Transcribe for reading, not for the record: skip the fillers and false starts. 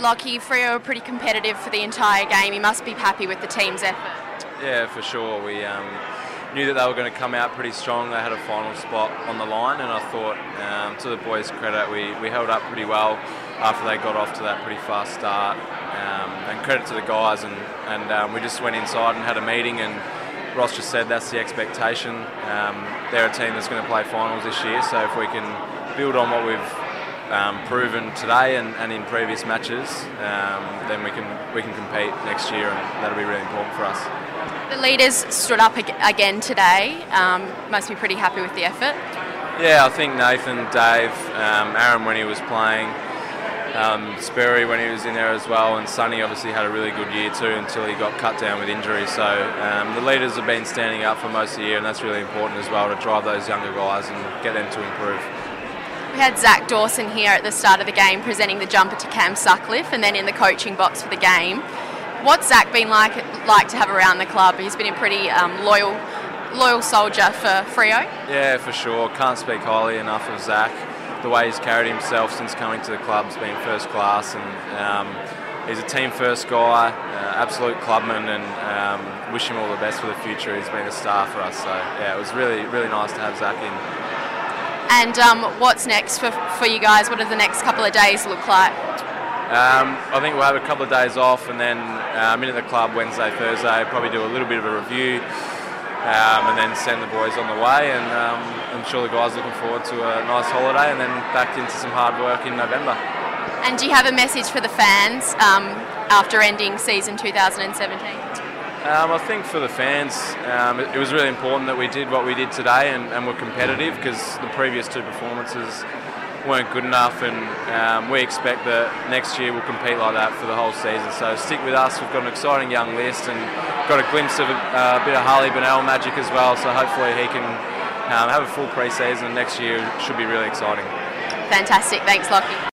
Lockie, Freo were pretty competitive for the entire game. You must be happy with the team's effort. Yeah, for sure. We knew that they were going to come out pretty strong. They had a final spot on the line, and I thought, to the boys' credit, we held up pretty well after they got off to that pretty fast start. And credit to the guys, and we just went inside and had a meeting, and Ross just said that's the expectation. They're a team that's going to play finals this year, so if we can build on what we've proven today and in previous matches, then we can compete next year, and that'll be really important for us. The leaders stood up again today. Must be pretty happy with the effort. Yeah, I think Nathan, Dave, Aaron when he was playing, Sperry when he was in there as well, and Sonny obviously had a really good year too until he got cut down with injury. So the leaders have been standing up for most of the year, and that's really important as well to drive those younger guys and get them to improve. We had Zach Dawson here at the start of the game presenting the jumper to Cam Sutcliffe, and then in the coaching box for the game. What's Zach been like to have around the club? He's been a pretty loyal soldier for Freo. Yeah, for sure. Can't speak highly enough of Zach. The way he's carried himself since coming to the club's been first class, and he's a team first guy, absolute clubman, and wish him all the best for the future. He's been a star for us, so yeah, it was really nice to have Zach in. And what's next for you guys? What do the next couple of days look like? I think we'll have a couple of days off, and then I'm in at the club Wednesday, Thursday, probably do a little bit of a review, and then send the boys on the way, and I'm sure the guys are looking forward to a nice holiday and then back into some hard work in November. And do you have a message for the fans after ending season 2017? I think for the fans, it was really important that we did what we did today and were competitive, because the previous two performances weren't good enough, and we expect that next year we'll compete like that for the whole season. So stick with us. We've got an exciting young list and got a glimpse of a bit of Harley Bennell magic as well, so hopefully he can have a full pre-season, and next year should be really exciting. Fantastic. Thanks, Lockie.